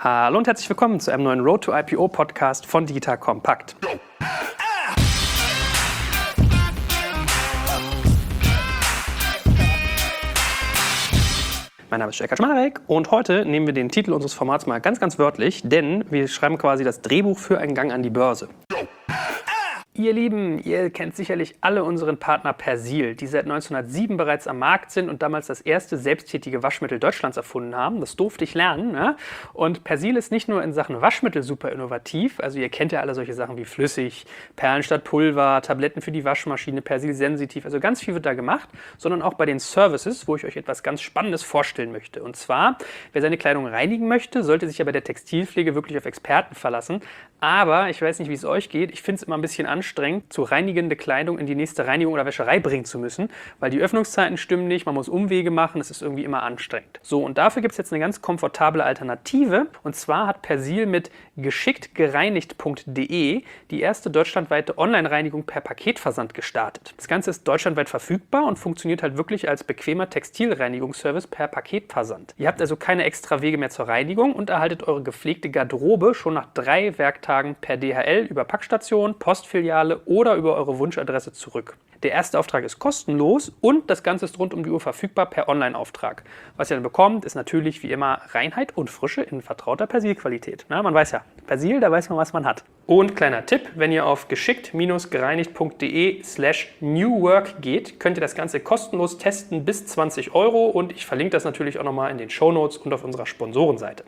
Hallo und herzlich willkommen zu einem neuen Road to IPO Podcast von Digital Compact. Mein Name ist Jörg Kaczmarek und heute nehmen wir den Titel unseres Formats mal ganz wörtlich, denn wir schreiben quasi das Drehbuch für einen Gang an die Börse. Ihr Lieben, ihr kennt sicherlich alle unseren Partner Persil, die seit 1907 bereits am Markt sind und damals das erste selbsttätige Waschmittel Deutschlands erfunden haben. Das durfte ich lernen. Ne? Und Persil ist nicht nur in Sachen Waschmittel super innovativ, also ihr kennt ja alle solche Sachen wie flüssig, Perlen statt Pulver, Tabletten für die Waschmaschine, Persil sensitiv, also ganz viel wird da gemacht, sondern auch bei den Services, wo ich euch etwas ganz Spannendes vorstellen möchte. Und zwar, wer seine Kleidung reinigen möchte, sollte sich ja bei der Textilpflege wirklich auf Experten verlassen. Aber ich weiß nicht, wie es euch geht, ich finde es immer ein bisschen anstrengend, zu reinigende Kleidung in die nächste Reinigung oder Wäscherei bringen zu müssen, weil die Öffnungszeiten stimmen nicht, man muss Umwege machen, es ist irgendwie immer anstrengend. So, und dafür gibt es jetzt eine ganz komfortable Alternative, und zwar hat Persil mit geschicktgereinigt.de die erste deutschlandweite Online-Reinigung per Paketversand gestartet. Das Ganze ist deutschlandweit verfügbar und funktioniert halt wirklich als bequemer Textilreinigungsservice per Paketversand. Ihr habt also keine extra Wege mehr zur Reinigung und erhaltet eure gepflegte Garderobe schon nach 3 Werktagen per DHL über Packstation, Postfiliale oder über eure Wunschadresse zurück. Der erste Auftrag ist kostenlos und das Ganze ist rund um die Uhr verfügbar per Online-Auftrag. Was ihr dann bekommt, ist natürlich wie immer Reinheit und Frische in vertrauter Persil-Qualität. Na, man weiß ja, Persil, da weiß man, was man hat. Und kleiner Tipp, wenn ihr auf geschickt-gereinigt.de/newwork geht, könnt ihr das Ganze kostenlos testen bis 20 € und ich verlinke das natürlich auch nochmal in den Shownotes und auf unserer Sponsorenseite.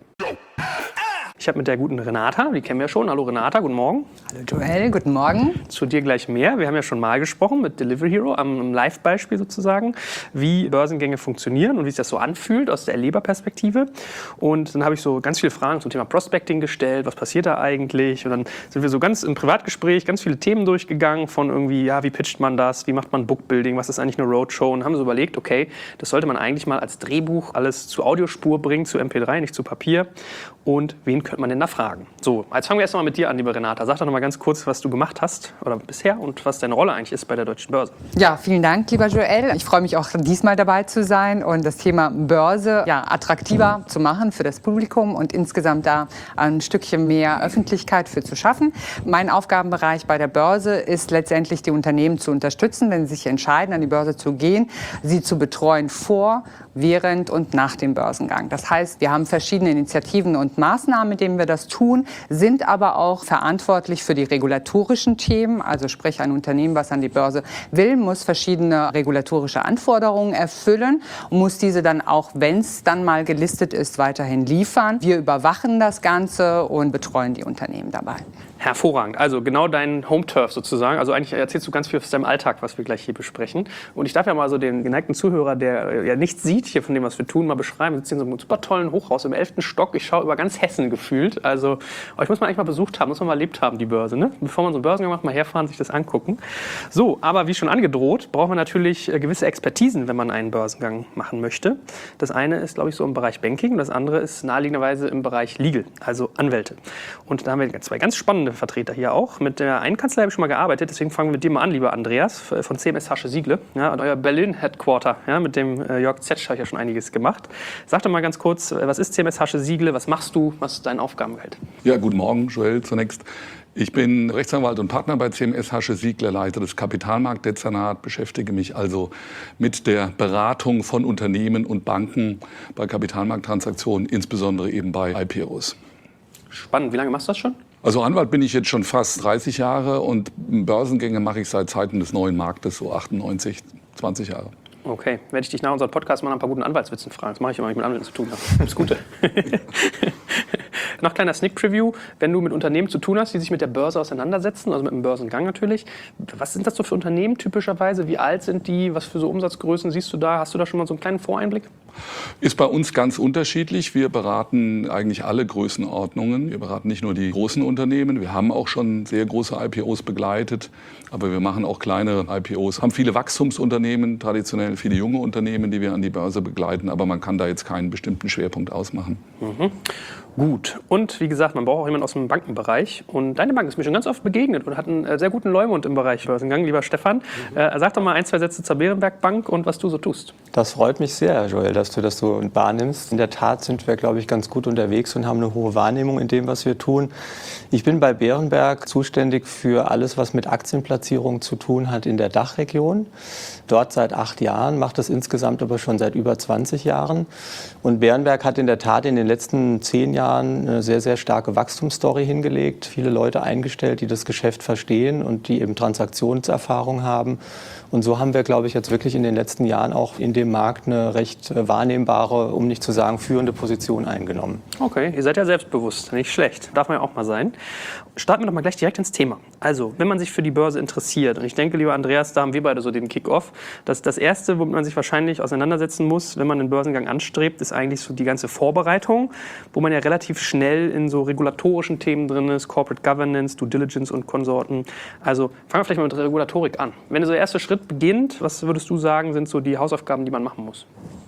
Ich habe mit der guten Renata, die kennen wir schon. Hallo Renata, guten Morgen. Hallo Joel, guten Morgen. Zu dir gleich mehr. Wir haben ja schon mal gesprochen mit Delivery Hero, am Live-Beispiel sozusagen, wie Börsengänge funktionieren und wie sich das so anfühlt aus der Erleberperspektive. Und dann habe ich so ganz viele Fragen zum Thema Prospecting gestellt, was passiert da eigentlich? Und dann sind wir so ganz im Privatgespräch ganz viele Themen durchgegangen von irgendwie, ja, wie pitcht man das, wie macht man Bookbuilding, was ist eigentlich eine Roadshow? Und haben so überlegt, okay, das sollte man eigentlich mal als Drehbuch alles zu Audiospur bringen, zu MP3, nicht zu Papier. Und wen könnte man denn da fragen? So, jetzt fangen wir erst mal mit dir an, liebe Renata. Sag doch noch mal ganz kurz, was du gemacht hast oder bisher und was deine Rolle eigentlich ist bei der Deutschen Börse. Ja, vielen Dank, lieber Joel. Ich freue mich auch diesmal dabei zu sein und das Thema Börse attraktiver zu machen für das Publikum und insgesamt da ein Stückchen mehr Öffentlichkeit für zu schaffen. Mein Aufgabenbereich bei der Börse ist letztendlich, die Unternehmen zu unterstützen, wenn sie sich entscheiden, an die Börse zu gehen, sie zu betreuen vor, während und nach dem Börsengang. Das heißt, wir haben verschiedene Initiativen und Maßnahmen, mit denen wir das tun, sind aber auch verantwortlich für die regulatorischen Themen. Also sprich, ein Unternehmen, was an die Börse will, muss verschiedene regulatorische Anforderungen erfüllen und muss diese dann auch, wenn es dann mal gelistet ist, weiterhin liefern. Wir überwachen das Ganze und betreuen die Unternehmen dabei. Hervorragend. Also genau dein Home-Turf sozusagen. Also eigentlich erzählst du ganz viel aus deinem Alltag, was wir gleich hier besprechen. Und ich darf ja mal so den geneigten Zuhörer, der ja nichts sieht hier von dem, was wir tun, mal beschreiben. Wir sitzen in so einem super tollen Hochhaus im 11. Stock. Ich schaue über ganz Hessen gefühlt. Also euch muss man eigentlich mal besucht haben, muss man mal erlebt haben, die Börse. Ne? Bevor man so einen Börsengang macht, mal herfahren, sich das angucken. So, aber wie schon angedroht, braucht man natürlich gewisse Expertisen, wenn man einen Börsengang machen möchte. Das eine ist, glaube ich, so im Bereich Banking. Das andere ist naheliegenderweise im Bereich Legal, also Anwälte. Und da haben wir 2 ganz spannende Vertreter hier auch. Mit der einen Kanzlei habe ich schon mal gearbeitet, deswegen fangen wir mit dir mal an, lieber Andreas, von CMS Hasche-Siegle. Ja, und euer Berlin-Headquarter, ja, mit dem Jörg Zetsch habe ich ja schon einiges gemacht. Sag doch mal ganz kurz, was ist CMS Hasche-Siegle, was machst du, was ist dein Aufgabenfeld? Ja, guten Morgen, Joel, zunächst. Ich bin Rechtsanwalt und Partner bei CMS Hasche-Siegle, Leiter des Kapitalmarktdezernat, beschäftige mich also mit der Beratung von Unternehmen und Banken bei Kapitalmarkttransaktionen, insbesondere eben bei IPOs. Spannend. Wie lange machst du das schon? Also Anwalt bin ich jetzt schon fast 30 Jahre und Börsengänge mache ich seit Zeiten des neuen Marktes, so 98, 20 Jahre. Okay, werde ich dich nach unserem Podcast mal nach ein paar guten Anwaltswitzen fragen. Das mache ich immer, wenn ich mit Anwälten zu tun habe. Das Gute. Noch kleiner Sneak-Preview. Wenn du mit Unternehmen zu tun hast, die sich mit der Börse auseinandersetzen, also mit dem Börsengang natürlich, was sind das so für Unternehmen typischerweise? Wie alt sind die? Was für so Umsatzgrößen siehst du da? Hast du da schon mal so einen kleinen Voreinblick? Ist bei uns ganz unterschiedlich. Wir beraten eigentlich alle Größenordnungen. Wir beraten nicht nur die großen Unternehmen. Wir haben auch schon sehr große IPOs begleitet. Aber wir machen auch kleinere IPOs. Haben viele Wachstumsunternehmen, traditionell viele junge Unternehmen, die wir an die Börse begleiten. Aber man kann da jetzt keinen bestimmten Schwerpunkt ausmachen. Mhm. Gut. Und wie gesagt, man braucht auch jemanden aus dem Bankenbereich. Und deine Bank ist mir schon ganz oft begegnet und hat einen sehr guten Leumund im Bereich Börsengang. Lieber Stefan, sag doch mal 1, 2 Sätze zur Berenberg Bank und was du so tust. Das freut mich sehr, Joel, dass dass du das so wahrnimmst. In der Tat sind wir, glaube ich, ganz gut unterwegs und haben eine hohe Wahrnehmung in dem, was wir tun. Ich bin bei Berenberg zuständig für alles, was mit Aktienplatzierungen zu tun hat in der Dachregion. Dort seit 8 Jahren, macht das insgesamt aber schon seit über 20 Jahren. Und Berenberg hat in der Tat in den letzten 10 Jahren eine sehr, sehr starke Wachstumsstory hingelegt. Viele Leute eingestellt, die das Geschäft verstehen und die eben Transaktionserfahrung haben. Und so haben wir, glaube ich, jetzt wirklich in den letzten Jahren auch in dem Markt eine recht wahrnehmbare, um nicht zu sagen führende Position eingenommen. Okay, ihr seid ja selbstbewusst, nicht schlecht. Darf man ja auch mal sein. Starten wir doch mal gleich direkt ins Thema. Also, wenn man sich für die Börse interessiert, und ich denke, lieber Andreas, da haben wir beide so den Kick-Off, dass das Erste, womit man sich wahrscheinlich auseinandersetzen muss, wenn man einen Börsengang anstrebt, ist eigentlich so die ganze Vorbereitung, wo man ja relativ schnell in so regulatorischen Themen drin ist, Corporate Governance, Due Diligence und Konsorten. Also fangen wir vielleicht mal mit Regulatorik an. Wenn so der erste Schritt beginnt, was würdest du sagen, sind so die Hausaufgaben, die man machen muss?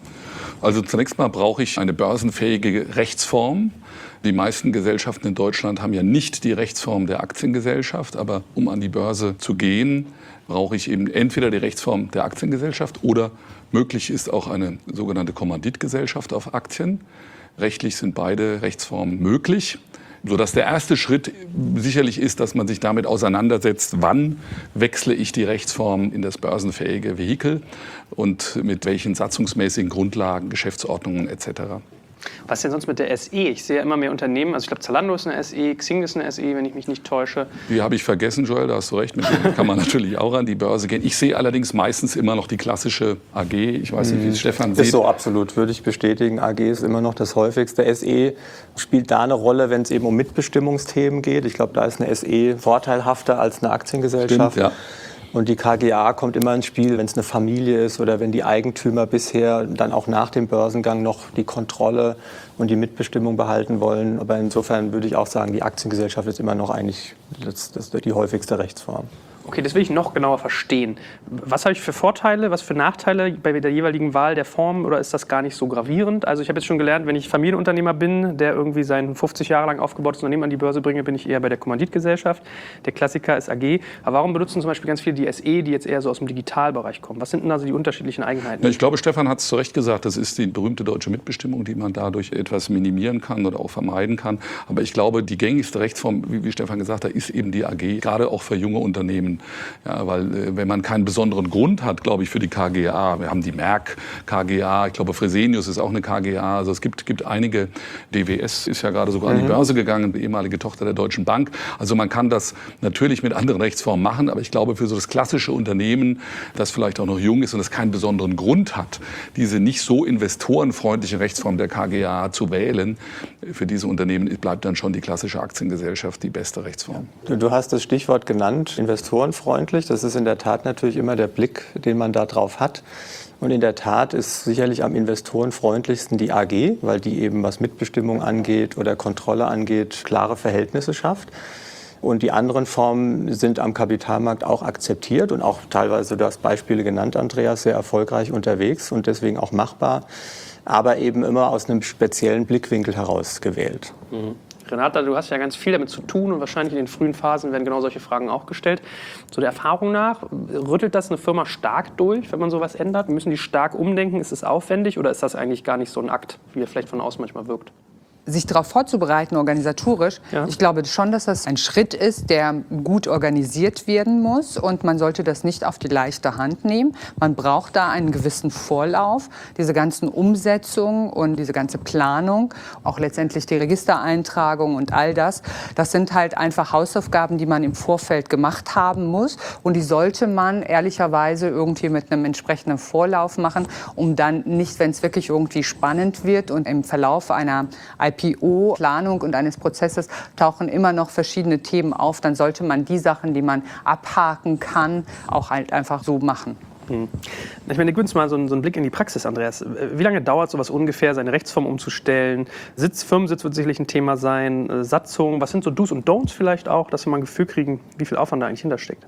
Also zunächst mal brauche ich eine börsenfähige Rechtsform. Die meisten Gesellschaften in Deutschland haben ja nicht die Rechtsform der Aktiengesellschaft, aber um an die Börse zu gehen, brauche ich eben entweder die Rechtsform der Aktiengesellschaft oder möglich ist auch eine sogenannte Kommanditgesellschaft auf Aktien. Rechtlich sind beide Rechtsformen möglich, sodass der erste Schritt sicherlich ist, dass man sich damit auseinandersetzt, wann wechsle ich die Rechtsform in das börsenfähige Vehikel und mit welchen satzungsmäßigen Grundlagen, Geschäftsordnungen etc. Was ist denn sonst mit der SE? Ich sehe ja immer mehr Unternehmen, also ich glaube Zalando ist eine SE, Xing ist eine SE, wenn ich mich nicht täusche. Die habe ich vergessen, Joel, da hast du recht, mit denen kann man natürlich auch an die Börse gehen. Ich sehe allerdings meistens immer noch die klassische AG, ich weiß nicht, wie es Stefan sieht. Ist so, absolut, würde ich bestätigen. AG ist immer noch das häufigste. SE spielt da eine Rolle, wenn es eben um Mitbestimmungsthemen geht. Ich glaube, da ist eine SE vorteilhafter als eine Aktiengesellschaft. Stimmt, ja. Und die KGaA kommt immer ins Spiel, wenn es eine Familie ist oder wenn die Eigentümer bisher dann auch nach dem Börsengang noch die Kontrolle und die Mitbestimmung behalten wollen. Aber insofern würde ich auch sagen, die Aktiengesellschaft ist immer noch eigentlich die häufigste Rechtsform. Okay, das will ich noch genauer verstehen. Was habe ich für Vorteile, was für Nachteile bei der jeweiligen Wahl der Form oder ist das gar nicht so gravierend? Also ich habe jetzt schon gelernt, wenn ich Familienunternehmer bin, der irgendwie sein 50 Jahre lang aufgebautes Unternehmen an die Börse bringe, bin ich eher bei der Kommanditgesellschaft. Der Klassiker ist AG. Aber warum benutzen zum Beispiel ganz viele die SE, die jetzt eher so aus dem Digitalbereich kommen? Was sind denn also die unterschiedlichen Eigenheiten? Ich glaube, Stefan hat es zu Recht gesagt, das ist die berühmte deutsche Mitbestimmung, die man dadurch etwas minimieren kann oder auch vermeiden kann. Aber ich glaube, die gängigste Rechtsform, wie Stefan gesagt hat, ist eben die AG, gerade auch für junge Unternehmen. Ja, weil wenn man keinen besonderen Grund hat, glaube ich, für die KGaA, wir haben die Merck KGaA, ich glaube Fresenius ist auch eine KGaA, also es gibt einige, DWS ist ja gerade sogar an die Börse gegangen, die ehemalige Tochter der Deutschen Bank. Also man kann das natürlich mit anderen Rechtsformen machen, aber ich glaube für so das klassische Unternehmen, das vielleicht auch noch jung ist und das keinen besonderen Grund hat, diese nicht so investorenfreundliche Rechtsform der KGaA zu wählen, für diese Unternehmen bleibt dann schon die klassische Aktiengesellschaft die beste Rechtsform. Du hast das Stichwort genannt, investorenfreundlich. Das ist in der Tat natürlich immer der Blick, den man da drauf hat. Und in der Tat ist sicherlich am investorenfreundlichsten die AG, weil die eben, was Mitbestimmung angeht oder Kontrolle angeht, klare Verhältnisse schafft. Und die anderen Formen sind am Kapitalmarkt auch akzeptiert und auch teilweise, du hast Beispiele genannt, Andreas, sehr erfolgreich unterwegs und deswegen auch machbar, aber eben immer aus einem speziellen Blickwinkel heraus gewählt. Renata, du hast ja ganz viel damit zu tun und wahrscheinlich in den frühen Phasen werden genau solche Fragen auch gestellt. So der Erfahrung nach, rüttelt das eine Firma stark durch, wenn man sowas ändert? Müssen die stark umdenken? Ist es aufwendig oder ist das eigentlich gar nicht so ein Akt, wie er vielleicht von außen manchmal wirkt? Sich darauf vorzubereiten, organisatorisch, Ja. ich glaube schon, dass das ein Schritt ist, der gut organisiert werden muss und man sollte das nicht auf die leichte Hand nehmen. Man braucht da einen gewissen Vorlauf, diese ganzen Umsetzungen und diese ganze Planung, auch letztendlich die Registereintragung und all das. Das sind halt einfach Hausaufgaben, die man im Vorfeld gemacht haben muss und die sollte man ehrlicherweise irgendwie mit einem entsprechenden Vorlauf machen, um dann nicht, wenn es wirklich irgendwie spannend wird und im Verlauf einer IPO-Planung und eines Prozesses tauchen immer noch verschiedene Themen auf, dann sollte man die Sachen, die man abhaken kann, auch halt einfach so machen. Ich meine, gib uns mal so einen Blick in die Praxis, Andreas. Wie lange dauert sowas ungefähr, seine Rechtsform umzustellen? Firmensitz wird sicherlich ein Thema sein, Satzung. Was sind so Do's und Don'ts vielleicht auch, dass wir mal ein Gefühl kriegen, wie viel Aufwand da eigentlich hintersteckt?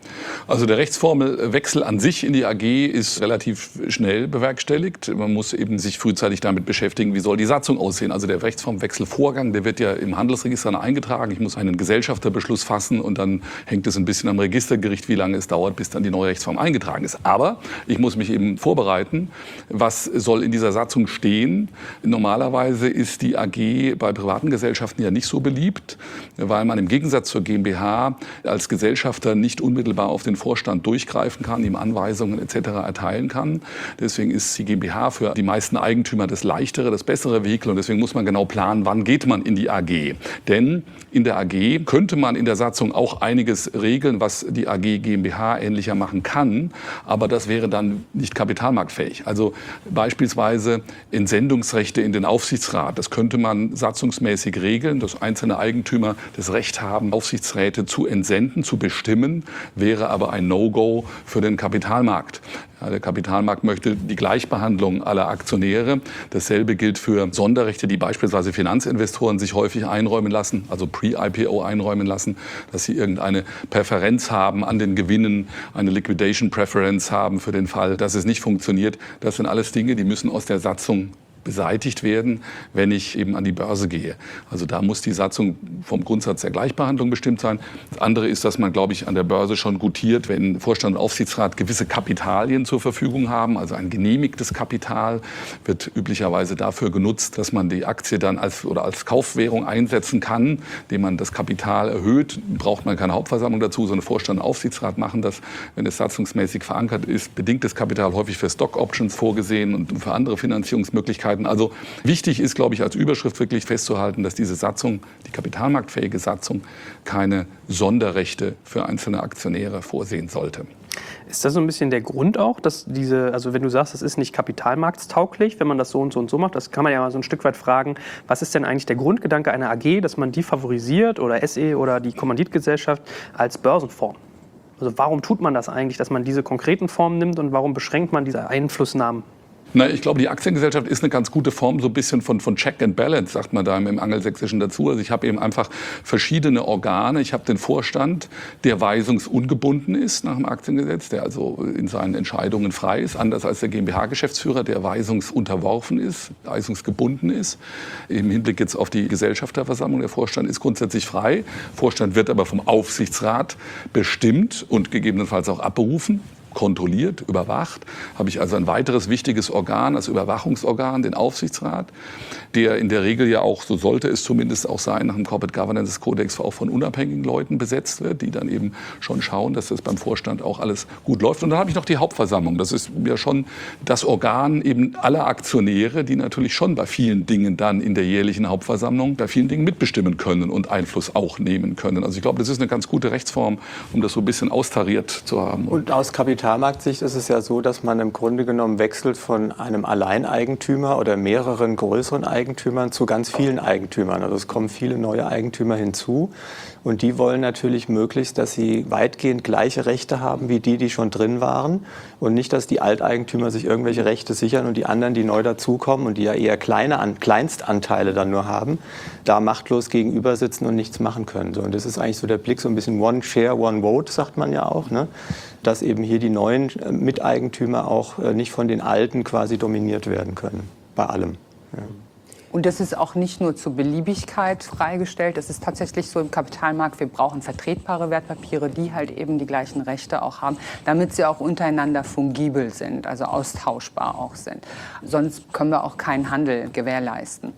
Also der Rechtsformelwechsel an sich in die AG ist relativ schnell bewerkstelligt. Man muss eben sich frühzeitig damit beschäftigen, wie soll die Satzung aussehen. Also der Rechtsformwechselvorgang, der wird ja im Handelsregister eingetragen. Ich muss einen Gesellschafterbeschluss fassen und dann hängt es ein bisschen am Registergericht, wie lange es dauert, bis dann die neue Rechtsform eingetragen ist. Aber ich muss mich eben vorbereiten, was soll in dieser Satzung stehen. Normalerweise ist die AG bei privaten Gesellschaften ja nicht so beliebt, weil man im Gegensatz zur GmbH als Gesellschafter nicht unmittelbar auf den Vorstand durchgreifen kann, ihm Anweisungen etc. erteilen kann. Deswegen ist die GmbH für die meisten Eigentümer das leichtere, das bessere Vehikel und deswegen muss man genau planen, wann geht man in die AG. Denn in der AG könnte man in der Satzung auch einiges regeln, was die AG GmbH ähnlicher machen kann, aber das wäre dann nicht kapitalmarktfähig. Also beispielsweise Entsendungsrechte in den Aufsichtsrat, das könnte man satzungsmäßig regeln, dass einzelne Eigentümer das Recht haben, Aufsichtsräte zu entsenden, zu bestimmen, wäre aber ein No-Go für den Kapitalmarkt. Ja, der Kapitalmarkt möchte die Gleichbehandlung aller Aktionäre. Dasselbe gilt für Sonderrechte, die beispielsweise Finanzinvestoren sich häufig einräumen lassen, also Pre-IPO einräumen lassen, dass sie irgendeine Präferenz haben an den Gewinnen, eine Liquidation Preference haben für den Fall, dass es nicht funktioniert. Das sind alles Dinge, die müssen aus der Satzung beseitigt werden, wenn ich eben an die Börse gehe. Also da muss die Satzung vom Grundsatz der Gleichbehandlung bestimmt sein. Das andere ist, dass man, glaube ich, an der Börse schon gutiert, wenn Vorstand und Aufsichtsrat gewisse Kapitalien zur Verfügung haben. Also ein genehmigtes Kapital wird üblicherweise dafür genutzt, dass man die Aktie dann als Kaufwährung einsetzen kann, indem man das Kapital erhöht. Braucht man keine Hauptversammlung dazu, sondern Vorstand und Aufsichtsrat machen das, wenn es satzungsmäßig verankert ist. Bedingtes Kapital häufig für Stock Options vorgesehen und für andere Finanzierungsmöglichkeiten. Also wichtig ist, glaube ich, als Überschrift wirklich festzuhalten, dass diese Satzung, die kapitalmarktfähige Satzung, keine Sonderrechte für einzelne Aktionäre vorsehen sollte. Ist das so ein bisschen der Grund auch, dass also wenn du sagst, das ist nicht kapitalmarktstauglich, wenn man das so und so und so macht, das kann man ja mal so ein Stück weit fragen, was ist denn eigentlich der Grundgedanke einer AG, dass man die favorisiert oder SE oder die Kommanditgesellschaft als Börsenform? Also warum tut man das eigentlich, dass man diese konkreten Formen nimmt und warum beschränkt man diese Einflussnahmen? Na, ich glaube, die Aktiengesellschaft ist eine ganz gute Form, so ein bisschen von Check and Balance, sagt man da im Angelsächsischen dazu. Also ich habe eben einfach verschiedene Organe. Ich habe den Vorstand, der weisungsungebunden ist nach dem Aktiengesetz, der also in seinen Entscheidungen frei ist, anders als der GmbH-Geschäftsführer, der weisungsunterworfen ist, weisungsgebunden ist. Im Hinblick jetzt auf die Gesellschafterversammlung, der Vorstand ist grundsätzlich frei. Vorstand wird aber vom Aufsichtsrat bestimmt und gegebenenfalls auch abberufen. Kontrolliert, überwacht, habe ich also ein weiteres wichtiges Organ als Überwachungsorgan, den Aufsichtsrat, der in der Regel ja auch, so sollte es zumindest auch sein, nach dem Corporate Governance Kodex auch von unabhängigen Leuten besetzt wird, die dann eben schon schauen, dass das beim Vorstand auch alles gut läuft. Und dann habe ich noch die Hauptversammlung. Das ist ja schon das Organ eben aller Aktionäre, die natürlich schon bei vielen Dingen dann in der jährlichen Hauptversammlung bei vielen Dingen mitbestimmen können und Einfluss auch nehmen können. Also ich glaube, das ist eine ganz gute Rechtsform, um das so ein bisschen austariert zu haben. Und aus Kapitalmarktsicht ist es ja so, dass man im Grunde genommen wechselt von einem Alleineigentümer oder mehreren größeren Eigentümern zu ganz vielen Eigentümern. Also es kommen viele neue Eigentümer hinzu und die wollen natürlich möglichst, dass sie weitgehend gleiche Rechte haben wie die schon drin waren und nicht, dass die Alteigentümer sich irgendwelche Rechte sichern und die anderen, die neu dazukommen und die ja eher Kleinstanteile dann nur haben, da machtlos gegenüber sitzen und nichts machen können. So, und das ist eigentlich so der Blick, so ein bisschen One Share, One Vote, sagt man ja auch, ne? Dass eben hier die neuen Miteigentümer auch nicht von den Alten quasi dominiert werden können, bei allem. Ja. Und das ist auch nicht nur zur Beliebigkeit freigestellt, das ist tatsächlich so im Kapitalmarkt, wir brauchen vertretbare Wertpapiere, die halt eben die gleichen Rechte auch haben, damit sie auch untereinander fungibel sind, also austauschbar auch sind. Sonst können wir auch keinen Handel gewährleisten.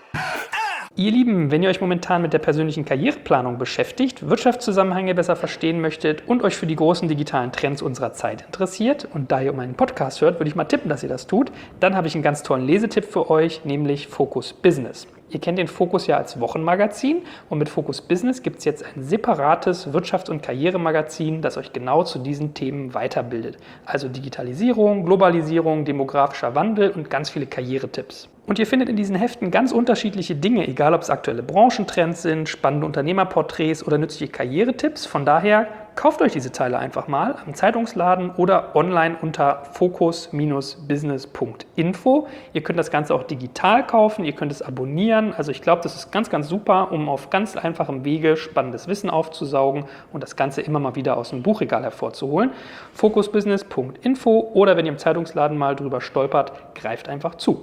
Ihr Lieben, wenn ihr euch momentan mit der persönlichen Karriereplanung beschäftigt, Wirtschaftszusammenhänge besser verstehen möchtet und euch für die großen digitalen Trends unserer Zeit interessiert und da ihr meinen Podcast hört, würde ich mal tippen, dass ihr das tut, dann habe ich einen ganz tollen Lesetipp für euch, nämlich Focus Business. Ihr kennt den Focus ja als Wochenmagazin und mit Focus Business gibt es jetzt ein separates Wirtschafts- und Karrieremagazin, das euch genau zu diesen Themen weiterbildet. Also Digitalisierung, Globalisierung, demografischer Wandel und ganz viele Karrieretipps. Und ihr findet in diesen Heften ganz unterschiedliche Dinge, egal ob es aktuelle Branchentrends sind, spannende Unternehmerporträts oder nützliche Karrieretipps. Von daher Kauft euch diese Teile einfach mal am Zeitungsladen oder online unter focus-business.info. Ihr könnt das Ganze auch digital kaufen, ihr könnt es abonnieren. Also ich glaube, das ist ganz, ganz super, um auf ganz einfachem Wege spannendes Wissen aufzusaugen und das Ganze immer mal wieder aus dem Buchregal hervorzuholen. focusbusiness.info oder wenn ihr im Zeitungsladen mal drüber stolpert, greift einfach zu.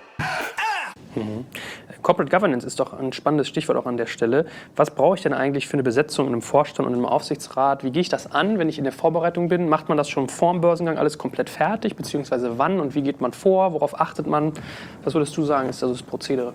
Corporate Governance ist doch ein spannendes Stichwort auch an der Stelle. Was brauche ich denn eigentlich für eine Besetzung in einem Vorstand und im Aufsichtsrat? Wie gehe ich das an, wenn ich in der Vorbereitung bin? Macht man das schon vor dem Börsengang alles komplett fertig? Beziehungsweise wann und wie geht man vor? Worauf achtet man? Was würdest du sagen, ist also das Prozedere?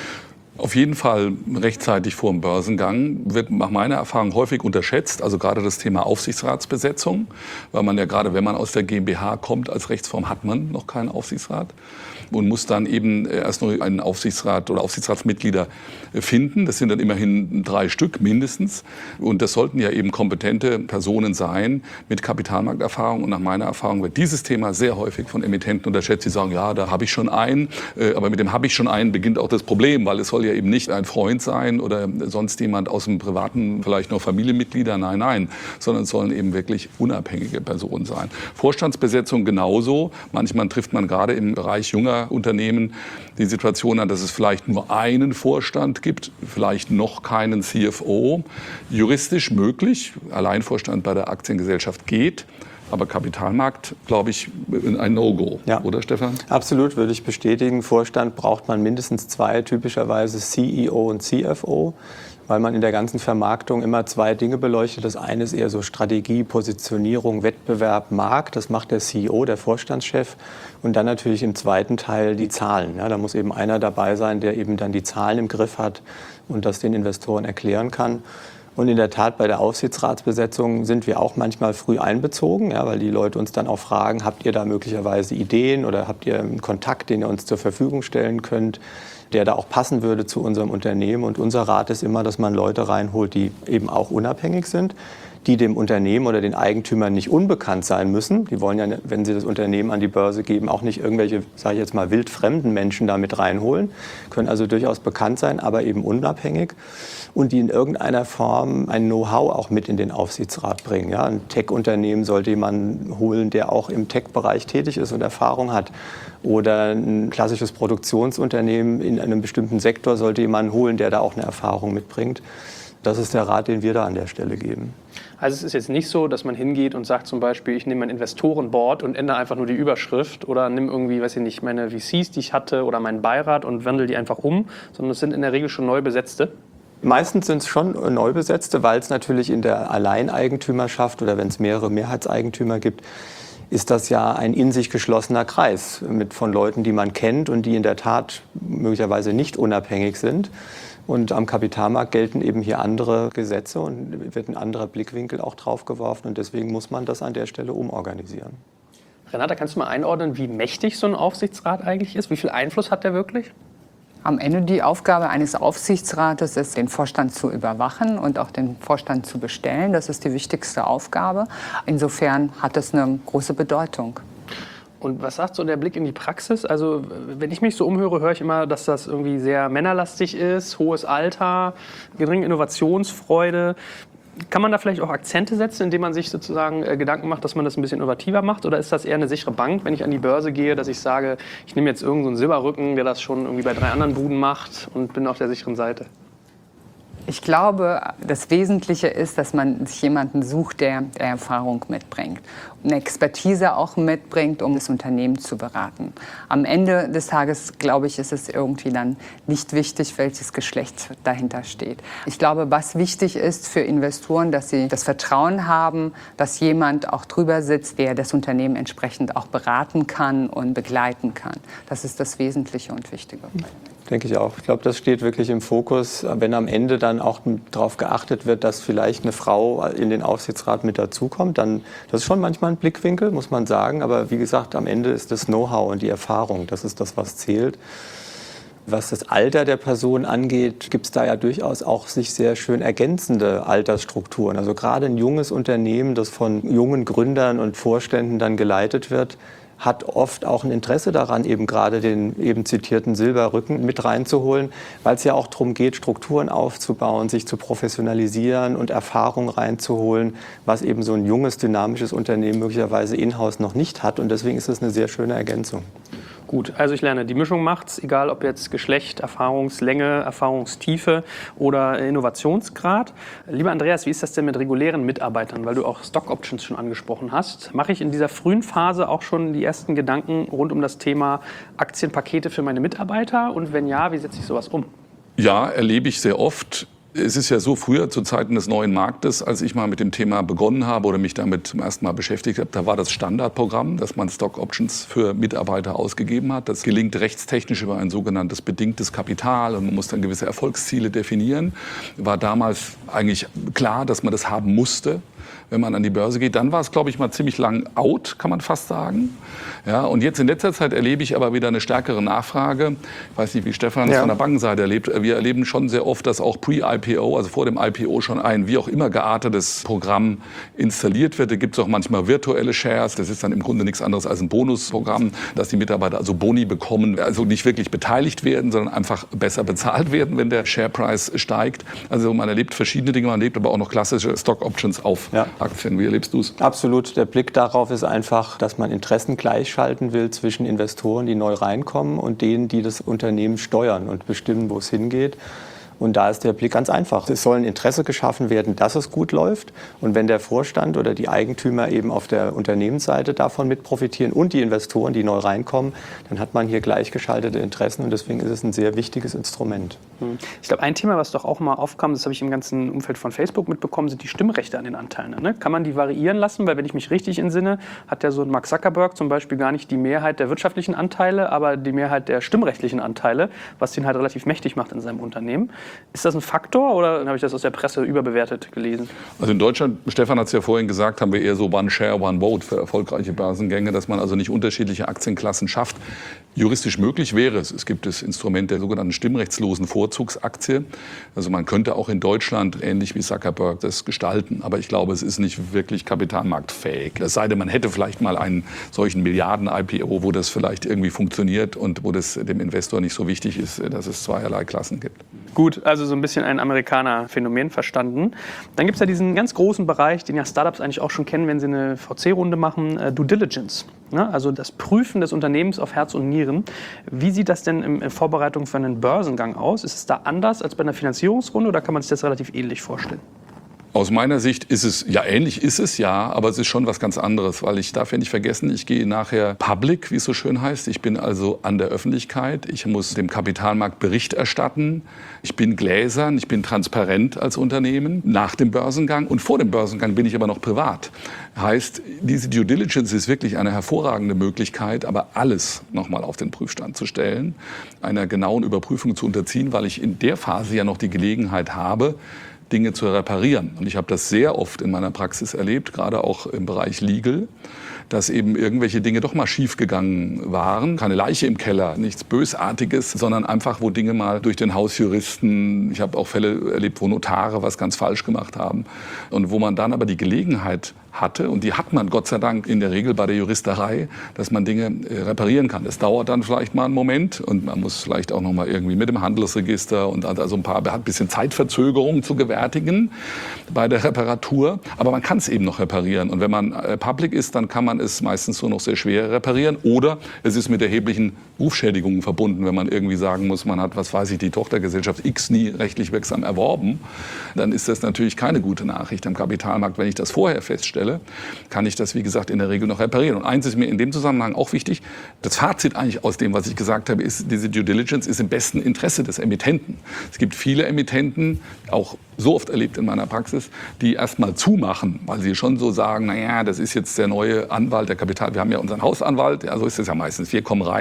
Auf jeden Fall rechtzeitig vor dem Börsengang wird nach meiner Erfahrung häufig unterschätzt, also gerade das Thema Aufsichtsratsbesetzung, weil man ja gerade, wenn man aus der GmbH kommt, als Rechtsform hat man noch keinen Aufsichtsrat und muss dann eben erst noch einen Aufsichtsrat oder Aufsichtsratsmitglieder finden. Das sind dann immerhin 3 Stück mindestens und das sollten ja eben kompetente Personen sein mit Kapitalmarkterfahrung und nach meiner Erfahrung wird dieses Thema sehr häufig von Emittenten unterschätzt. Die sagen, ja, da habe ich schon einen, aber mit dem habe ich schon einen beginnt auch das Problem, weil es soll ja eben nicht ein Freund sein oder sonst jemand aus dem privaten, vielleicht noch Familienmitglieder, nein, sondern es sollen eben wirklich unabhängige Personen sein. Vorstandsbesetzung genauso. Manchmal trifft man gerade im Bereich junger Unternehmen die Situation an, dass es vielleicht nur einen Vorstand gibt, vielleicht noch keinen CFO. Juristisch möglich, Alleinvorstand bei der Aktiengesellschaft geht. Aber Kapitalmarkt, glaube ich, ein No-Go, ja. Oder Stefan? Absolut, würde ich bestätigen. Vorstand braucht man mindestens 2, typischerweise CEO und CFO, weil man in der ganzen Vermarktung immer 2 Dinge beleuchtet. Das eine ist eher so Strategie, Positionierung, Wettbewerb, Markt. Das macht der CEO, der Vorstandschef. Und dann natürlich im zweiten Teil die Zahlen. Ja, da muss eben einer dabei sein, der eben dann die Zahlen im Griff hat und das den Investoren erklären kann. Und in der Tat, bei der Aufsichtsratsbesetzung sind wir auch manchmal früh einbezogen, ja, weil die Leute uns dann auch fragen, habt ihr da möglicherweise Ideen oder habt ihr einen Kontakt, den ihr uns zur Verfügung stellen könnt, der da auch passen würde zu unserem Unternehmen. Und unser Rat ist immer, dass man Leute reinholt, die eben auch unabhängig sind, die dem Unternehmen oder den Eigentümern nicht unbekannt sein müssen. Die wollen ja, wenn sie das Unternehmen an die Börse geben, auch nicht irgendwelche, sage ich jetzt mal, wildfremden Menschen da mit reinholen. Können also durchaus bekannt sein, aber eben unabhängig. Und die in irgendeiner Form ein Know-how auch mit in den Aufsichtsrat bringen. Ja, ein Tech-Unternehmen sollte jemanden holen, der auch im Tech-Bereich tätig ist und Erfahrung hat. Oder ein klassisches Produktionsunternehmen in einem bestimmten Sektor sollte jemanden holen, der da auch eine Erfahrung mitbringt. Das ist der Rat, den wir da an der Stelle geben. Also es ist jetzt nicht so, dass man hingeht und sagt zum Beispiel, ich nehme mein Investorenboard und ändere einfach nur die Überschrift oder nehme irgendwie, weiß ich nicht, meine VCs, die ich hatte oder meinen Beirat und wandle die einfach um, sondern es sind in der Regel schon neu besetzte. Meistens sind es schon Neubesetzte, weil es natürlich in der Alleineigentümerschaft oder wenn es mehrere Mehrheitseigentümer gibt, ist das ja ein in sich geschlossener Kreis von Leuten, die man kennt und die in der Tat möglicherweise nicht unabhängig sind. Und am Kapitalmarkt gelten eben hier andere Gesetze und wird ein anderer Blickwinkel auch drauf geworfen. Und deswegen muss man das an der Stelle umorganisieren. Renata, kannst du mal einordnen, wie mächtig so ein Aufsichtsrat eigentlich ist? Wie viel Einfluss hat der wirklich? Am Ende die Aufgabe eines Aufsichtsrates ist, den Vorstand zu überwachen und auch den Vorstand zu bestellen. Das ist die wichtigste Aufgabe. Insofern hat es eine große Bedeutung. Und was sagt so der Blick in die Praxis? Also wenn ich mich so umhöre, höre ich immer, dass das irgendwie sehr männerlastig ist, hohes Alter, geringe Innovationsfreude. Kann man da vielleicht auch Akzente setzen, indem man sich sozusagen Gedanken macht, dass man das ein bisschen innovativer macht? Oder ist das eher eine sichere Bank, wenn ich an die Börse gehe, dass ich sage, ich nehme jetzt irgendeinen so Silberrücken, der das schon irgendwie bei 3 anderen Buden macht und bin auf der sicheren Seite? Ich glaube, das Wesentliche ist, dass man sich jemanden sucht, der Erfahrung mitbringt, eine Expertise auch mitbringt, um das Unternehmen zu beraten. Am Ende des Tages, glaube ich, ist es irgendwie dann nicht wichtig, welches Geschlecht dahinter steht. Ich glaube, was wichtig ist für Investoren, dass sie das Vertrauen haben, dass jemand auch drüber sitzt, der das Unternehmen entsprechend auch beraten kann und begleiten kann. Das ist das Wesentliche und Wichtige. Denke ich auch. Ich glaube, das steht wirklich im Fokus. Wenn am Ende dann auch darauf geachtet wird, dass vielleicht eine Frau in den Aufsichtsrat mit dazukommt, dann das ist schon manchmal ein Blickwinkel, muss man sagen. Aber wie gesagt, am Ende ist das Know-how und die Erfahrung, das ist das, was zählt. Was das Alter der Person angeht, gibt es da ja durchaus auch sich sehr schön ergänzende Altersstrukturen. Also gerade ein junges Unternehmen, das von jungen Gründern und Vorständen dann geleitet wird, hat oft auch ein Interesse daran, eben gerade den eben zitierten Silberrücken mit reinzuholen, weil es ja auch darum geht, Strukturen aufzubauen, sich zu professionalisieren und Erfahrung reinzuholen, was eben so ein junges, dynamisches Unternehmen möglicherweise in-house noch nicht hat. Und deswegen ist es eine sehr schöne Ergänzung. Gut, also ich lerne, die Mischung macht's, egal ob jetzt Geschlecht, Erfahrungslänge, Erfahrungstiefe oder Innovationsgrad. Lieber Andreas, wie ist das denn mit regulären Mitarbeitern, weil du auch Stock Options schon angesprochen hast? Mache ich in dieser frühen Phase auch schon die ersten Gedanken rund um das Thema Aktienpakete für meine Mitarbeiter? Und wenn ja, wie setze ich sowas um? Ja, erlebe ich sehr oft. Es ist ja so, früher zu Zeiten des neuen Marktes, als ich mal mit dem Thema begonnen habe oder mich damit zum ersten Mal beschäftigt habe, da war das Standardprogramm, dass man Stock Options für Mitarbeiter ausgegeben hat. Das gelingt rechtstechnisch über ein sogenanntes bedingtes Kapital und man muss dann gewisse Erfolgsziele definieren. War damals eigentlich klar, dass man das haben musste, wenn man an die Börse geht. Dann war es, glaube ich, mal ziemlich lang out, kann man fast sagen. Ja, und jetzt in letzter Zeit erlebe ich aber wieder eine stärkere Nachfrage. Ich weiß nicht, wie Stefan es von der Bankenseite erlebt. Wir erleben schon sehr oft, dass auch pre-IPO, also vor dem IPO, schon ein wie auch immer geartetes Programm installiert wird. Da gibt es auch manchmal virtuelle Shares. Das ist dann im Grunde nichts anderes als ein Bonusprogramm, dass die Mitarbeiter also Boni bekommen, also nicht wirklich beteiligt werden, sondern einfach besser bezahlt werden, wenn der Sharepreis steigt. Also man erlebt verschiedene Dinge, man erlebt aber auch noch klassische Stock Options auf Aktien. Wie erlebst du es? Absolut. Der Blick darauf ist einfach, dass man Interessen gleichschalten will zwischen Investoren, die neu reinkommen, und denen, die das Unternehmen steuern und bestimmen, wo es hingeht. Und da ist der Blick ganz einfach. Es soll ein Interesse geschaffen werden, dass es gut läuft. Und wenn der Vorstand oder die Eigentümer eben auf der Unternehmensseite davon mit profitieren und die Investoren, die neu reinkommen, dann hat man hier gleichgeschaltete Interessen. Und deswegen ist es ein sehr wichtiges Instrument. Ich glaube, ein Thema, was doch auch mal aufkam, das habe ich im ganzen Umfeld von Facebook mitbekommen, sind die Stimmrechte an den Anteilen. Ne? Kann man die variieren lassen? Weil wenn ich mich richtig entsinne, hat ja so ein Mark Zuckerberg zum Beispiel gar nicht die Mehrheit der wirtschaftlichen Anteile, aber die Mehrheit der stimmrechtlichen Anteile, was ihn halt relativ mächtig macht in seinem Unternehmen. Ist das ein Faktor oder habe ich das aus der Presse überbewertet gelesen? Also in Deutschland, Stefan hat es ja vorhin gesagt, haben wir eher so One Share, One Vote für erfolgreiche Börsengänge, dass man also nicht unterschiedliche Aktienklassen schafft. Juristisch möglich wäre es. Es gibt das Instrument der sogenannten stimmrechtslosen Vorzugsaktie. Also man könnte auch in Deutschland ähnlich wie Zuckerberg das gestalten. Aber ich glaube, es ist nicht wirklich kapitalmarktfähig. Es sei denn, man hätte vielleicht mal einen solchen Milliarden-IPO, wo das vielleicht irgendwie funktioniert und wo das dem Investor nicht so wichtig ist, dass es zweierlei Klassen gibt. Gut, also so ein bisschen ein Amerikaner-Phänomen verstanden. Dann gibt es ja diesen ganz großen Bereich, den ja Startups eigentlich auch schon kennen, wenn sie eine VC-Runde machen, Due Diligence. Ne? Also das Prüfen des Unternehmens auf Herz und Nieren. Wie sieht das denn in Vorbereitung für einen Börsengang aus? Ist es da anders als bei einer Finanzierungsrunde oder kann man sich das relativ ähnlich vorstellen? Aus meiner Sicht ist es, ja ähnlich ist es ja, aber es ist schon was ganz anderes, weil ich darf ja nicht vergessen, ich gehe nachher public, wie es so schön heißt. Ich bin also an der Öffentlichkeit, ich muss dem Kapitalmarkt Bericht erstatten, ich bin gläsern, ich bin transparent als Unternehmen nach dem Börsengang und vor dem Börsengang bin ich aber noch privat. Heißt, diese Due Diligence ist wirklich eine hervorragende Möglichkeit, aber alles nochmal auf den Prüfstand zu stellen, einer genauen Überprüfung zu unterziehen, weil ich in der Phase ja noch die Gelegenheit habe, Dinge zu reparieren. Und ich habe das sehr oft in meiner Praxis erlebt, gerade auch im Bereich Legal, dass eben irgendwelche Dinge doch mal schiefgegangen waren. Keine Leiche im Keller, nichts Bösartiges, sondern einfach, wo Dinge mal durch den Hausjuristen, ich habe auch Fälle erlebt, wo Notare was ganz falsch gemacht haben. Und wo man dann aber die Gelegenheit hatte, und die hat man Gott sei Dank in der Regel bei der Juristerei, dass man Dinge reparieren kann. Das dauert dann vielleicht mal einen Moment und man muss vielleicht auch noch mal irgendwie mit dem Handelsregister und also hat ein bisschen Zeitverzögerung zu gewärtigen bei der Reparatur, aber man kann es eben noch reparieren. Und wenn man public ist, dann kann man es meistens so noch sehr schwer reparieren oder es ist mit erheblichen Rufschädigungen verbunden, wenn man irgendwie sagen muss, man hat, was weiß ich, die Tochtergesellschaft X nie rechtlich wirksam erworben, dann ist das natürlich keine gute Nachricht am Kapitalmarkt. Wenn ich das vorher feststelle, kann ich das, wie gesagt, in der Regel noch reparieren. Und eins ist mir in dem Zusammenhang auch wichtig, das Fazit eigentlich aus dem, was ich gesagt habe, ist, diese Due Diligence ist im besten Interesse des Emittenten. Es gibt viele Emittenten, auch so oft erlebt in meiner Praxis, die erst mal zumachen, weil sie schon so sagen, naja, das ist jetzt der neue Anwalt der Kapital. Wir haben ja unseren Hausanwalt, ja, so ist es ja meistens. Wir kommen rein so als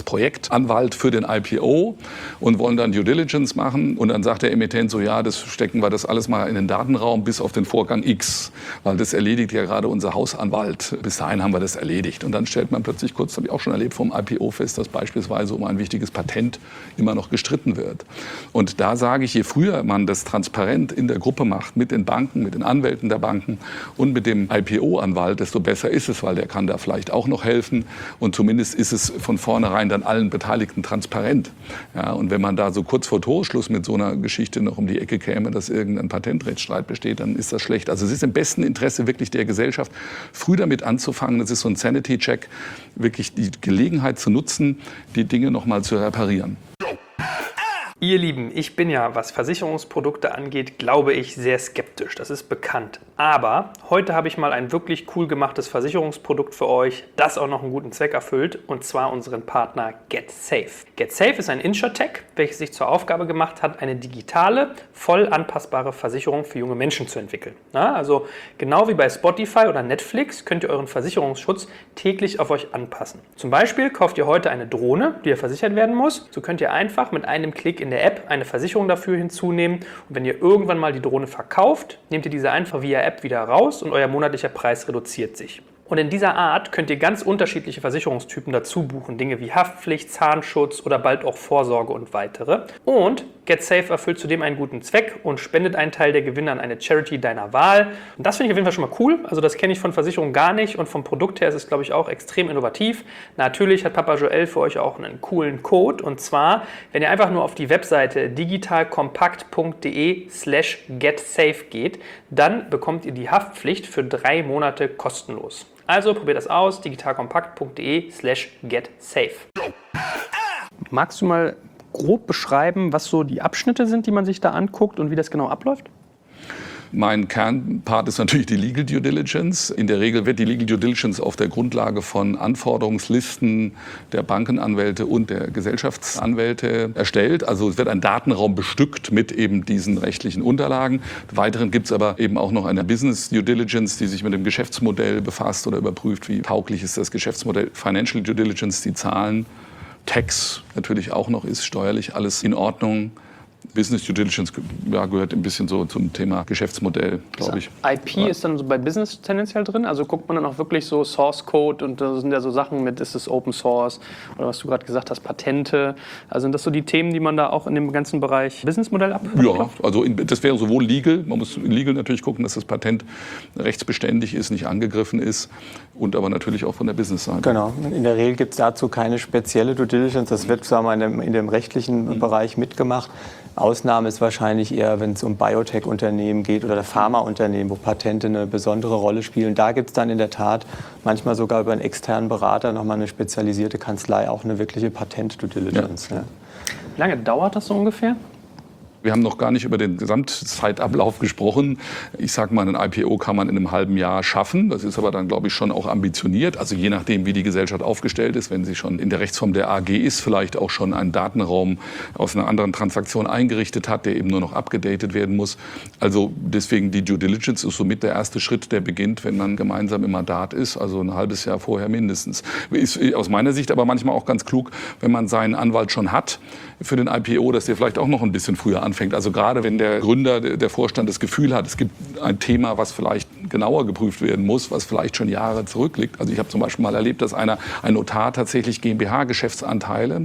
Projektanwalt für den IPO und wollen dann Due Diligence machen. Und dann sagt der Emittent so, ja, das stecken wir das alles mal in den Datenraum bis auf den Vorgang X, weil das erledigt ja gerade unser Hausanwalt. Bis dahin haben wir das erledigt. Und dann stellt man plötzlich kurz, das habe ich auch schon erlebt, vom IPO fest, dass beispielsweise um ein wichtiges Patent immer noch gestritten wird. Und da sage ich, je früher man das transparent in der Gruppe macht, mit den Banken, mit den Anwälten der Banken und mit dem IPO-Anwalt, desto besser ist es, weil der kann da vielleicht auch noch helfen. Und zumindest ist es von vornherein dann allen Beteiligten transparent. Ja, und wenn man da so kurz vor Torschluss mit so einer Geschichte noch um die Ecke käme, dass irgendein Patentrechtsstreit besteht, dann ist das schlecht. Also es ist im besten Interesse wirklich der Gesellschaft, früh damit anzufangen. Das ist so ein Sanity-Check, wirklich die Gelegenheit zu nutzen, die Dinge noch mal zu reparieren. Ihr Lieben, ich bin ja, was Versicherungsprodukte angeht, glaube ich, sehr skeptisch. Das ist bekannt. Aber heute habe ich mal ein wirklich cool gemachtes Versicherungsprodukt für euch, das auch noch einen guten Zweck erfüllt, und zwar unseren Partner GetSafe. GetSafe ist ein InsurTech, welches sich zur Aufgabe gemacht hat, eine digitale, voll anpassbare Versicherung für junge Menschen zu entwickeln. Na, also genau wie bei Spotify oder Netflix könnt ihr euren Versicherungsschutz täglich auf euch anpassen. Zum Beispiel kauft ihr heute eine Drohne, die ja versichert werden muss. So könnt ihr einfach mit einem Klick in der App eine Versicherung dafür hinzunehmen, und wenn ihr irgendwann mal die Drohne verkauft, nehmt ihr diese einfach via App wieder raus und euer monatlicher Preis reduziert sich. Und in dieser Art könnt ihr ganz unterschiedliche Versicherungstypen dazu buchen. Dinge wie Haftpflicht, Zahnschutz oder bald auch Vorsorge und weitere. Und GetSafe erfüllt zudem einen guten Zweck und spendet einen Teil der Gewinne an eine Charity deiner Wahl. Und das finde ich auf jeden Fall schon mal cool. Also das kenne ich von Versicherungen gar nicht. Und vom Produkt her ist es, glaube ich, auch extrem innovativ. Natürlich hat Papa Joel für euch auch einen coolen Code. Und zwar, wenn ihr einfach nur auf die Webseite digitalkompakt.de/getsafe geht, dann bekommt ihr die Haftpflicht für 3 Monate kostenlos. Also probiert das aus, digitalkompakt.de/getsafe. Magst du mal grob beschreiben, was so die Abschnitte sind, die man sich da anguckt und wie das genau abläuft? Mein Kernpart ist natürlich die Legal Due Diligence. In der Regel wird die Legal Due Diligence auf der Grundlage von Anforderungslisten der Bankenanwälte und der Gesellschaftsanwälte erstellt. Also es wird ein Datenraum bestückt mit eben diesen rechtlichen Unterlagen. Weiteren gibt es aber eben auch noch eine Business Due Diligence, die sich mit dem Geschäftsmodell befasst oder überprüft, wie tauglich ist das Geschäftsmodell. Financial Due Diligence, die Zahlen, Tax natürlich auch noch ist, steuerlich alles in Ordnung. Business Due Diligence gehört ein bisschen so zum Thema Geschäftsmodell, glaube ich. IP ist dann so bei Business tendenziell drin? Also guckt man dann auch wirklich so Source Code, und da sind ja so Sachen mit, ist es Open Source oder was du gerade gesagt hast, Patente. Also sind das so die Themen, die man da auch in dem ganzen Bereich Businessmodell abklopft? Ja, also das wäre sowohl legal, man muss legal natürlich gucken, dass das Patent rechtsbeständig ist, nicht angegriffen ist, und aber natürlich auch von der Business-Seite. Genau, in der Regel gibt es dazu keine spezielle Due Diligence, das wird sagen wir, in dem rechtlichen Bereich mitgemacht. Ausnahme ist wahrscheinlich eher, wenn es um Biotech-Unternehmen geht oder Pharmaunternehmen, wo Patente eine besondere Rolle spielen. Da gibt es dann in der Tat manchmal sogar über einen externen Berater nochmal eine spezialisierte Kanzlei, auch eine wirkliche Patent-Due Diligence. Ja. Wie lange dauert das so ungefähr? Wir haben noch gar nicht über den Gesamtzeitablauf gesprochen. Ich sage mal, ein IPO kann man in einem halben Jahr schaffen. Das ist aber dann, glaube ich, schon auch ambitioniert. Also je nachdem, wie die Gesellschaft aufgestellt ist, wenn sie schon in der Rechtsform der AG ist, vielleicht auch schon einen Datenraum aus einer anderen Transaktion eingerichtet hat, der eben nur noch abgedatet werden muss. Also deswegen die Due Diligence ist somit der erste Schritt, der beginnt, wenn man gemeinsam im Mandat ist, also ein halbes Jahr vorher mindestens. Ist aus meiner Sicht aber manchmal auch ganz klug, wenn man seinen Anwalt schon hat für den IPO, dass der vielleicht auch noch ein bisschen früher anfängt. Also gerade wenn der Gründer, der Vorstand das Gefühl hat, es gibt ein Thema, was vielleicht genauer geprüft werden muss, was vielleicht schon Jahre zurückliegt. Also ich habe zum Beispiel mal erlebt, dass ein Notar tatsächlich GmbH-Geschäftsanteile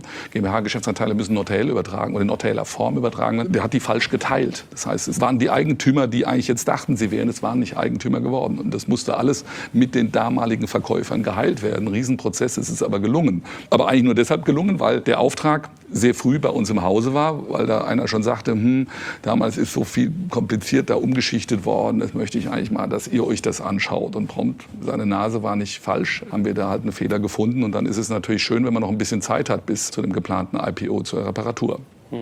müssen Notariell übertragen oder in notarieller Form übertragen, der hat die falsch geteilt. Das heißt, es waren die Eigentümer, die eigentlich jetzt dachten, sie wären, es waren nicht Eigentümer geworden. Und das musste alles mit den damaligen Verkäufern geheilt werden. Ein Riesenprozess, es ist aber gelungen. Aber eigentlich nur deshalb gelungen, weil der Auftrag sehr früh bei uns im Hause war, weil da einer schon sagte, damals ist so viel komplizierter umgeschichtet worden, das möchte ich eigentlich mal, dass ihr euch das anschaut. Und prompt, seine Nase war nicht falsch, haben wir da halt einen Fehler gefunden. Und dann ist es natürlich schön, wenn man noch ein bisschen Zeit hat bis zu dem geplanten IPO zur Reparatur.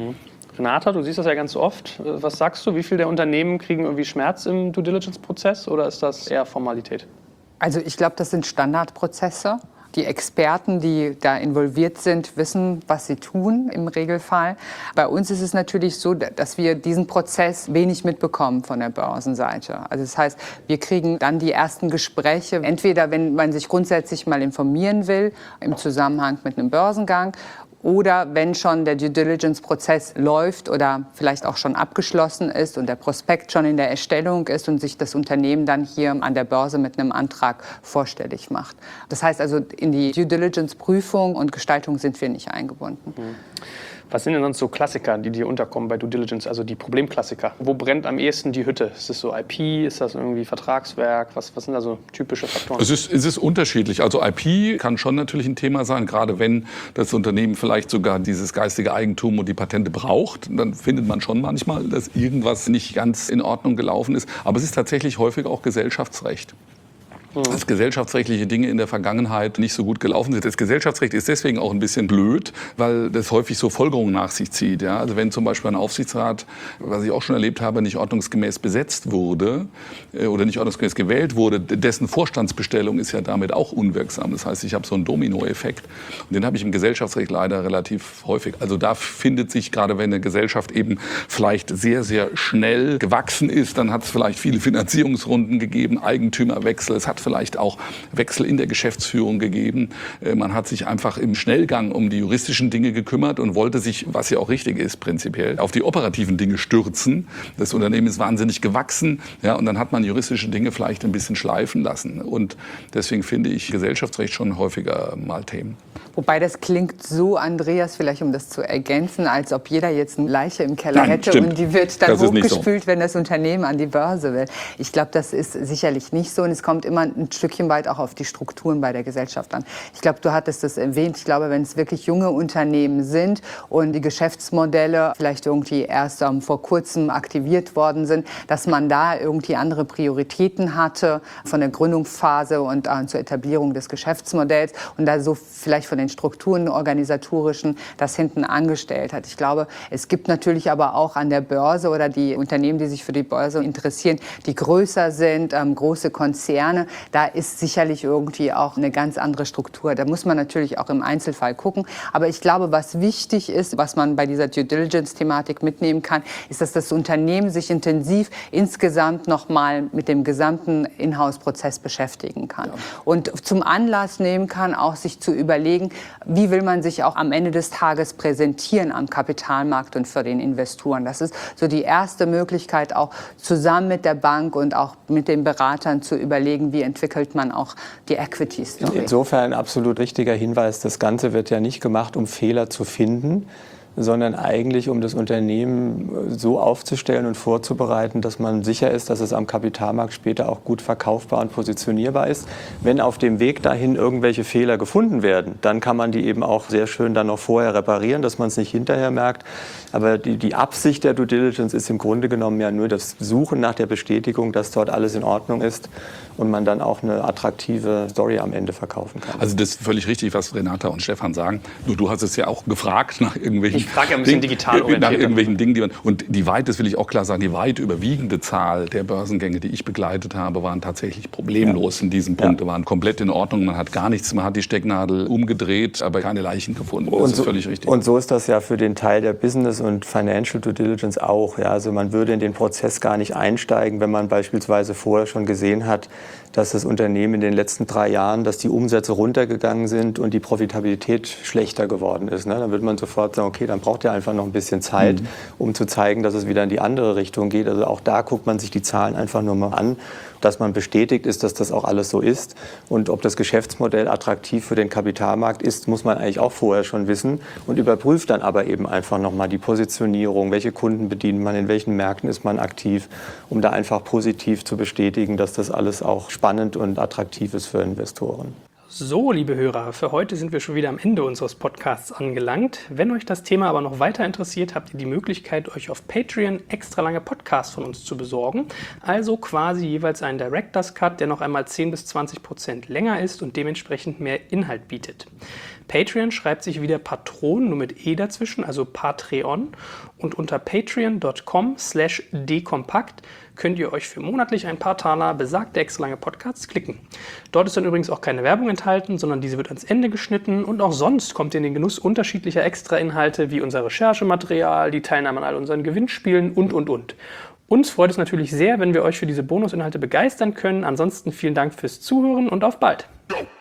Renata, du siehst das ja ganz oft. Was sagst du, wie viele der Unternehmen kriegen irgendwie Schmerz im Due-Diligence-Prozess oder ist das eher Formalität? Also ich glaube, das sind Standardprozesse. Die Experten, die da involviert sind, wissen, was sie tun im Regelfall. Bei uns ist es natürlich so, dass wir diesen Prozess wenig mitbekommen von der Börsenseite. Also das heißt, wir kriegen dann die ersten Gespräche, entweder wenn man sich grundsätzlich mal informieren will im Zusammenhang mit einem Börsengang, oder wenn schon der Due-Diligence-Prozess läuft oder vielleicht auch schon abgeschlossen ist und der Prospekt schon in der Erstellung ist und sich das Unternehmen dann hier an der Börse mit einem Antrag vorstellig macht. Das heißt also, in die Due-Diligence-Prüfung und Gestaltung sind wir nicht eingebunden. Was sind denn sonst so Klassiker, die dir unterkommen bei Due Diligence, also die Problemklassiker? Wo brennt am ehesten die Hütte? Ist das so IP, ist das irgendwie Vertragswerk? Was sind da so typische Faktoren? Es ist unterschiedlich. Also IP kann schon natürlich ein Thema sein, gerade wenn das Unternehmen vielleicht sogar dieses geistige Eigentum und die Patente braucht. Dann findet man schon manchmal, dass irgendwas nicht ganz in Ordnung gelaufen ist. Aber es ist tatsächlich häufig auch Gesellschaftsrecht. Dass gesellschaftsrechtliche Dinge in der Vergangenheit nicht so gut gelaufen sind. Das Gesellschaftsrecht ist deswegen auch ein bisschen blöd, weil das häufig so Folgerungen nach sich zieht. Ja? Also wenn zum Beispiel ein Aufsichtsrat, was ich auch schon erlebt habe, nicht ordnungsgemäß besetzt wurde oder nicht ordnungsgemäß gewählt wurde, dessen Vorstandsbestellung ist ja damit auch unwirksam. Das heißt, ich habe so einen Dominoeffekt. Und den habe ich im Gesellschaftsrecht leider relativ häufig. Also da findet sich, gerade wenn eine Gesellschaft eben vielleicht sehr, sehr schnell gewachsen ist, dann hat es vielleicht viele Finanzierungsrunden gegeben, Eigentümerwechsel, es hat vielleicht auch Wechsel in der Geschäftsführung gegeben. Man hat sich einfach im Schnellgang um die juristischen Dinge gekümmert und wollte sich, was ja auch richtig ist prinzipiell, auf die operativen Dinge stürzen. Das Unternehmen ist wahnsinnig gewachsen, ja, und dann hat man juristische Dinge vielleicht ein bisschen schleifen lassen. Und deswegen finde ich Gesellschaftsrecht schon häufiger mal Themen. Wobei das klingt so, Andreas, vielleicht um das zu ergänzen, als ob jeder jetzt eine Leiche im Keller hätte stimmt. Und die wird dann Das ist nicht hochgespült, so. wenn das Unternehmen an die Börse will. Ich glaube, das ist sicherlich nicht so und es kommt immer ein Stückchen weit auch auf die Strukturen bei der Gesellschaft an. Ich glaube, du hattest das erwähnt. Ich glaube, wenn es wirklich junge Unternehmen sind und die Geschäftsmodelle vielleicht irgendwie erst vor kurzem aktiviert worden sind, dass man da irgendwie andere Prioritäten hatte von der Gründungsphase und zur Etablierung des Geschäftsmodells und da so vielleicht von den Strukturen organisatorischen das hinten angestellt hat. Ich glaube, es gibt natürlich aber auch an der Börse oder die Unternehmen, die sich für die Börse interessieren, die größer sind, große Konzerne. Da ist sicherlich irgendwie auch eine ganz andere Struktur. Da muss man natürlich auch im Einzelfall gucken. Aber ich glaube, was wichtig ist, was man bei dieser Due-Diligence-Thematik mitnehmen kann, ist, dass das Unternehmen sich intensiv insgesamt nochmal mit dem gesamten Inhouse-Prozess beschäftigen kann. Ja. Und zum Anlass nehmen kann, auch sich zu überlegen, wie will man sich auch am Ende des Tages präsentieren am Kapitalmarkt und für den Investoren. Das ist so die erste Möglichkeit, auch zusammen mit der Bank und auch mit den Beratern zu überlegen, wie entwickelt man auch die Equity-Story. Insofern ein absolut richtiger Hinweis. Das Ganze wird ja nicht gemacht, um Fehler zu finden, sondern eigentlich, um das Unternehmen so aufzustellen und vorzubereiten, dass man sicher ist, dass es am Kapitalmarkt später auch gut verkaufbar und positionierbar ist. Wenn auf dem Weg dahin irgendwelche Fehler gefunden werden, dann kann man die eben auch sehr schön dann noch vorher reparieren, dass man es nicht hinterher merkt. Aber die Absicht der Due Diligence ist im Grunde genommen ja nur das Suchen nach der Bestätigung, dass dort alles in Ordnung ist und man dann auch eine attraktive Story am Ende verkaufen kann. Also das ist völlig richtig, was Renata und Stefan sagen. Nur du hast es ja auch gefragt nach irgendwelchen Ich frage ja ein bisschen digital orientiert. Nach irgendwelchen Dingen, und das will ich auch klar sagen, die weit überwiegende Zahl der Börsengänge, die ich begleitet habe, waren tatsächlich problemlos in diesem Punkt, waren komplett in Ordnung. Man hat gar nichts, man hat die Stecknadel umgedreht, aber keine Leichen gefunden. Das ist völlig richtig. Und so ist das ja für den Teil der Business- und Financial Due Diligence auch. Ja, also man würde in den Prozess gar nicht einsteigen, wenn man beispielsweise vorher schon gesehen hat, dass das Unternehmen in den letzten 3 Jahren, dass die Umsätze runtergegangen sind und die Profitabilität schlechter geworden ist. Ne? Dann würde man sofort sagen, okay, dann braucht ihr einfach noch ein bisschen Zeit, um zu zeigen, dass es wieder in die andere Richtung geht. Also auch da guckt man sich die Zahlen einfach nur mal an, dass man bestätigt ist, dass das auch alles so ist. Und ob das Geschäftsmodell attraktiv für den Kapitalmarkt ist, muss man eigentlich auch vorher schon wissen und überprüft dann aber eben einfach nochmal die Positionierung, welche Kunden bedient man, in welchen Märkten ist man aktiv, um da einfach positiv zu bestätigen, dass das alles auch spannend und attraktiv ist für Investoren. So, liebe Hörer, für heute sind wir schon wieder am Ende unseres Podcasts angelangt. Wenn euch das Thema aber noch weiter interessiert, habt ihr die Möglichkeit, euch auf Patreon extra lange Podcasts von uns zu besorgen. Also quasi jeweils einen Director's Cut, der noch einmal 10-20% länger ist und dementsprechend mehr Inhalt bietet. Patreon schreibt sich wieder Patron, nur mit E dazwischen, also Patreon. Und unter patreon.com/dekompakt könnt ihr euch für monatlich ein paar Taler besagte extra lange Podcasts klicken. Dort ist dann übrigens auch keine Werbung enthalten, sondern diese wird ans Ende geschnitten und auch sonst kommt ihr in den Genuss unterschiedlicher Extrainhalte wie unser Recherchematerial, die Teilnahme an all unseren Gewinnspielen und. Uns freut es natürlich sehr, wenn wir euch für diese Bonusinhalte begeistern können. Ansonsten vielen Dank fürs Zuhören und auf bald!